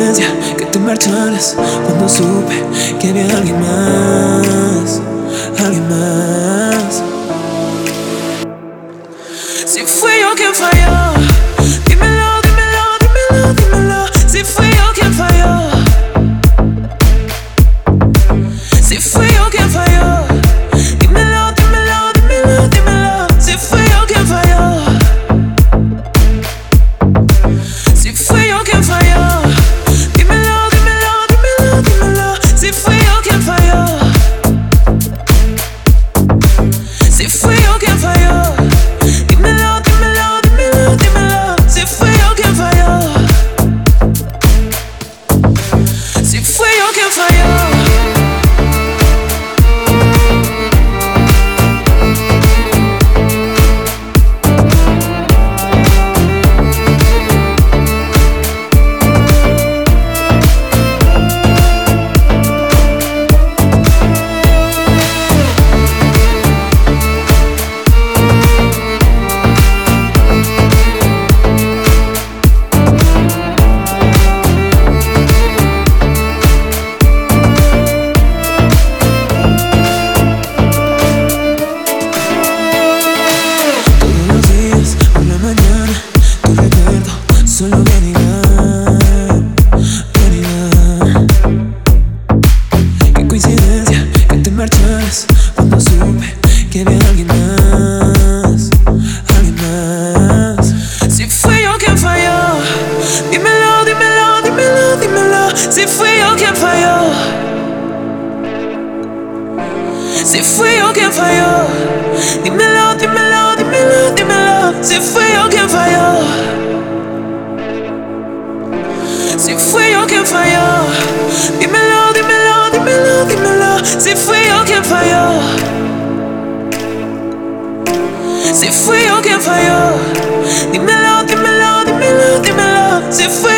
coincidencia que te marcharas cuando supe que había alguien más, alguien más. Si fui yo quien falló, dímelo, dímelo, dímelo, dímelo. Si fui yo quien falló, si fui yo quien falló, dímelo, dímelo, dímelo, dímelo. Si fui yo quien falló, si fui yo quien falló, dímelo, dímelo, dímelo, dímelo. Si fui yo quien falló, si fui yo quien falló, dímelo, dímelo, dímelo, dímelo. Si fui yo quien falló, si fui yo quien falló. Solo viene y va. Qué coincidencia que te marcharas cuando supe que había alguien más, alguien más. Si fui yo quien falló, dímelo, dímelo, dímelo, dímelo. Si fui yo quien falló, si fui yo quien falló, dímelo, dímelo, dímelo, dímelo. Si fui yo quien falló, si fui yo quien falló, dímelo, dímelo, dímelo, dímelo. Si fui yo quien falló, si fui yo quien falló, dímelo, dímelo, dímelo, dímelo. Si fui